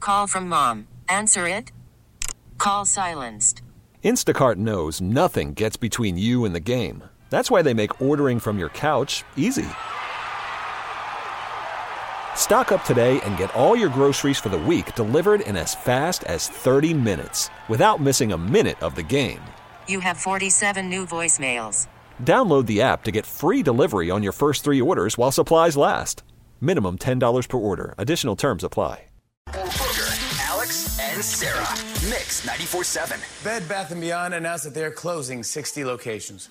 Call from mom. Answer it. Call silenced. Instacart knows nothing gets between you and the game. That's why they make ordering from your couch easy. Stock up today and get all your groceries for the week delivered in as fast as 30 minutes without missing a minute of the game. You have 47 new voicemails. Download the app to get free delivery on your first 3 orders while supplies last. Minimum $10 per order. Additional terms apply. Booker, Alex, and Sarah. Mix 94.7. Bed Bath & Beyond announced that they're closing 60 locations.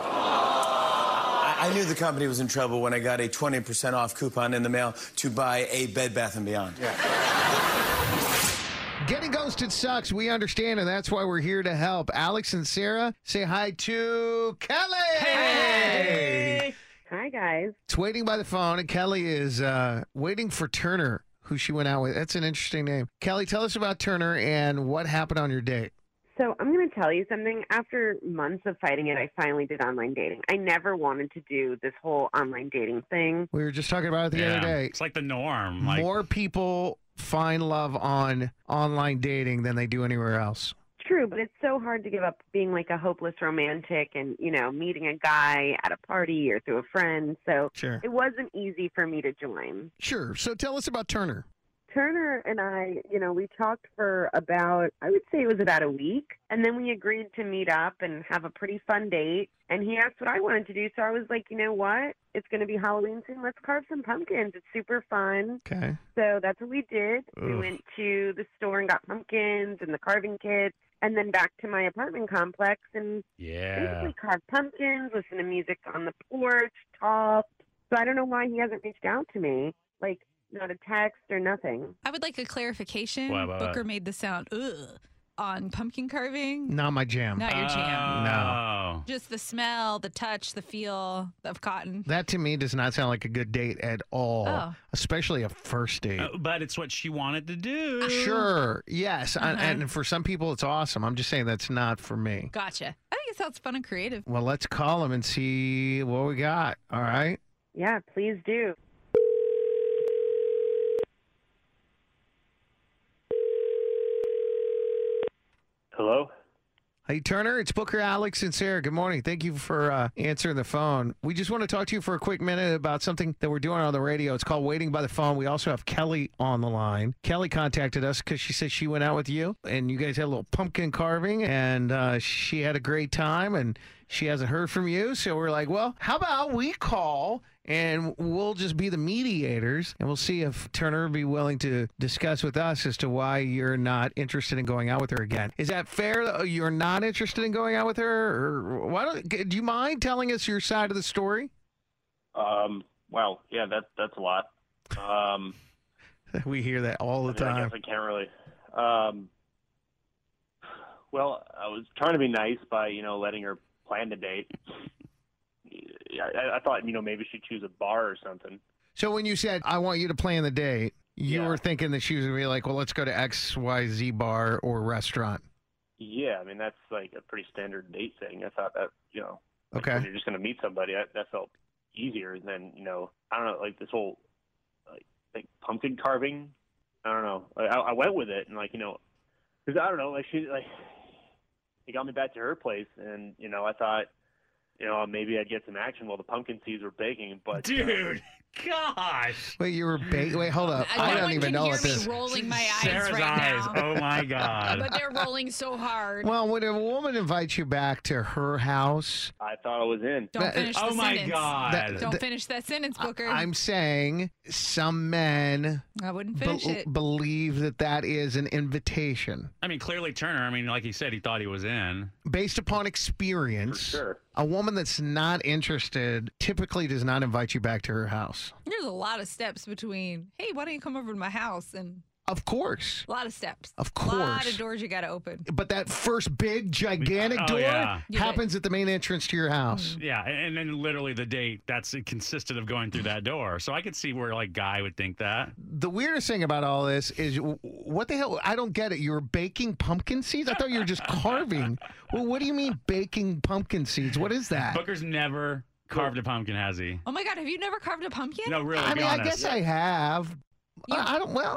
I knew the company was in trouble when I got a 20% off coupon in the mail to buy a Bed Bath & Beyond. Yeah. Getting ghosted sucks. We understand, and that's why we're here to help. Alex and Sarah, say hi to Kelly. Hey. Hi, guys. It's waiting by the phone, and Kelly is waiting for Turner, who she went out with. That's an interesting name. Kelly, tell us about Turner and what happened on your date. So I'm going to tell you something. After months of fighting it, I finally did online dating. I never wanted to do this whole online dating thing. We were just talking about it the other day. It's like the norm. More people find love on online dating than they do anywhere else. True, but it's so hard to give up being like a hopeless romantic and, meeting a guy at a party or through a friend. So It wasn't easy for me to join. Sure. So tell us about Turner. Turner and I, we talked for about, I would say it was about a week. And then we agreed to meet up and have a pretty fun date. And he asked what I wanted to do. So I was like, you know what? It's going to be Halloween soon. Let's carve some pumpkins. It's super fun. Okay. So that's what we did. We went to the store and got pumpkins and the carving kits. And then back to my apartment complex and basically carved pumpkins, listened to music on the porch, talked. So I don't know why he hasn't reached out to me. Not a text or nothing. I would like a clarification. Booker made the sound on pumpkin carving. Not my jam. Not your jam. No. Just the smell, the touch, the feel of cotton. That to me does not sound like a good date at all, especially a first date. But it's what she wanted to do. Sure. Yes. And for some people, it's awesome. I'm just saying that's not for me. Gotcha. I think it sounds fun and creative. Well, let's call him and see what we got. All right? Yeah, please do. Hello? Hey, Turner, it's Booker, Alex, and Sarah. Good morning. Thank you for answering the phone. We just want to talk to you for a quick minute about something that we're doing on the radio. It's called Waiting by the Phone. We also have Kelly on the line. Kelly contacted us because she said she went out with you, and you guys had a little pumpkin carving, and she had a great time, and she hasn't heard from you. So we're like, well, how about we call and we'll just be the mediators, and we'll see if Turner would be willing to discuss with us as to why you're not interested in going out with her again. Is that fair? You're not interested in going out with her? Or do you mind telling us your side of the story? Well, yeah, that's a lot. We hear that all the time. I guess I can't really. Well, I was trying to be nice by, letting her plan the date. I thought, maybe she'd choose a bar or something. So when you said, I want you to plan the date, you were thinking that she was going to be like, well, let's go to XYZ bar or restaurant. Yeah, I mean, that's like a pretty standard date thing. I thought that, okay. When you're just going to meet somebody, that felt easier than, I don't know, like this whole, like pumpkin carving. I don't know. I went with it and because I don't know, it got me back to her place and, I thought, maybe I'd get some action while the pumpkin seeds were baking. But dude, gosh! Wait, you were baking? Wait, hold up! I don't even know what this. Rolling my eyes Sarah's right eyes. now. Oh my god! But they're rolling so hard. Well, when a woman invites you back to her house, I thought I was in. Don't finish the sentence. Oh my god! Don't finish that sentence, Booker. I'm saying some men I wouldn't finish it. Believe that is an invitation. I mean, clearly Turner. I mean, like he said, he thought he was in. Based upon experience, for sure. A woman that's not interested typically does not invite you back to her house. There's a lot of steps between, hey, why don't you come over to my house? And of course. A lot of steps. Of course. A lot of doors you got to open. But that first big, gigantic door happens at the main entrance to your house. Yeah, and then literally the date, it consisted of going through that door. So I could see where, guy would think that. The weirdest thing about all this is, what the hell? I don't get it. You were baking pumpkin seeds? I thought you were just carving. Well, what do you mean baking pumpkin seeds? What is that? Booker's never carved a pumpkin, has he? Oh, my God. Have you never carved a pumpkin? No, really, I mean, honest. I guess I have. I don't know.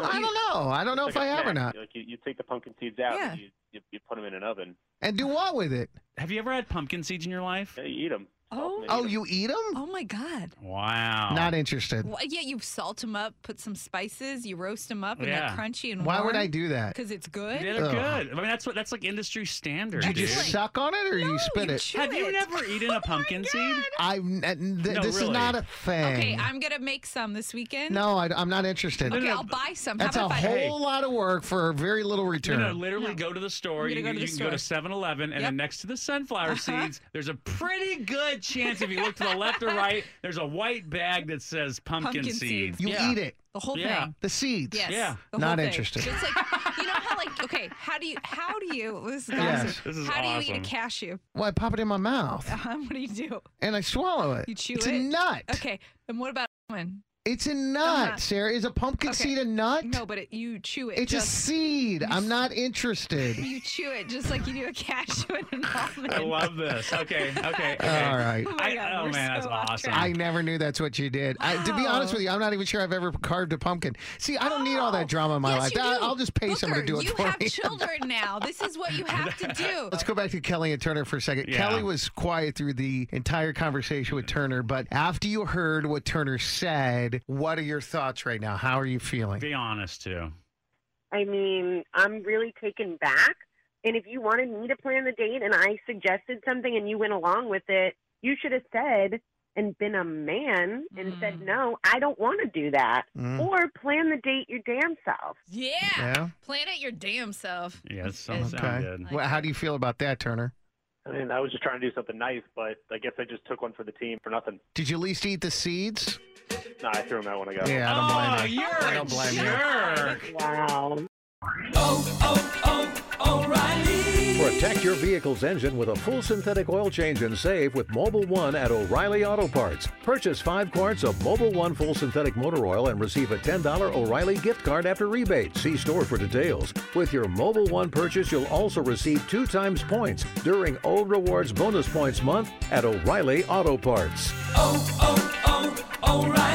I don't know if I have or not. Like you take the pumpkin seeds out Yeah. and you put them in an oven. And do what with it? Have you ever had pumpkin seeds in your life? Yeah, you eat them. Oh, you eat them? Oh my God. Wow. Not interested. Well, yeah, you salt them up, put some spices, you roast them up, and Yeah. they're crunchy and Why warm. would I do that? Because it's good. Yeah, they're Ugh. good. I mean, that's like industry standard. Do you just dude. suck on it or you spit you it? chew Have you it. never eaten a pumpkin seed? This is really. not a thing. Okay, I'm gonna make some this weekend. No, I'm not interested. Okay, I'll buy some. That's How a about if I- whole lot of work for very little return. No, literally go to the store. I'm You gonna go to can the go to store. 7-Eleven, and Yep. then next to the sunflower seeds, there's a pretty good chance if you look to the left or right, there's a white bag that says pumpkin seeds. You Yeah. eat it. The whole Yeah. thing. The seeds. Yes. Yeah. the Not whole thing. interested. So it's like, you know how okay, how do you this is Yes. awesome. This is how do you eat awesome. a cashew? Well, I pop it in my mouth What do you do? and I swallow it. You chew it's it? a nut. Okay, and what about one? It's a nut, Uh-huh. Sarah. Is a pumpkin Okay. seed a nut? No, but you chew it. It's a seed. I'm not interested. You chew it just like you do a cashew and an almond. I love this. Okay. All right. Oh my God, oh we're man, that's so off awesome. track. I never knew that's what you did. To be honest with you, I'm not even sure I've ever carved a pumpkin. See, I don't need all that drama in my Yes, life. you do. I'll just pay someone to do it you for have me. children now. This is what you have to do. Let's go back to Kelly and Turner for a second. Yeah. Kelly was quiet through the entire conversation with Turner, but after you heard what Turner said, what are your thoughts right now? How are you feeling? Be honest too. I mean, I'm really taken back. And if you wanted me to plan the date and I suggested something and you went along with it, you should have said and been a man and said, no, I don't want to do that. Or plan the date your damn self. Yeah. Plan it your damn self. Yeah, it sounds Okay. good. Well, how do you feel about that, Turner? I mean, I was just trying to do something nice, but I guess I just took one for the team for nothing. Did you at least eat the seeds? Nah, I threw them out when I got home. Yeah, I don't blame you. You're I don't blame you. jerk. Wow. Protect your vehicle's engine with a full synthetic oil change and save with Mobile One at O'Reilly Auto Parts. Purchase 5 quarts of Mobile One full synthetic motor oil and receive a $10 O'Reilly gift card after rebate. See store for details. With your Mobile One purchase, you'll also receive 2 times points during O Rewards Bonus Points Month at O'Reilly Auto Parts. O'Reilly.